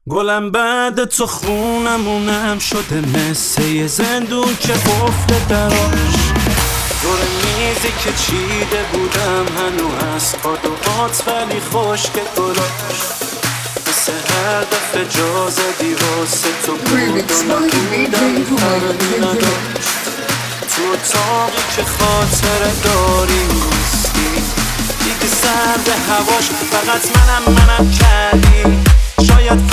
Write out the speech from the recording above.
گلم بعد تو خونمونم شده مثل یه زندون که قفل دراش دور میزی که چیده بودم هنو هست با دعات ولی خشک گلاش مثل هر دفعه جا زدی واسه تو بود و نبودم فرقی نداشت تو اتاقی که خاطره داری نیستی دیگه سرد هواش فقط منم کردی شاید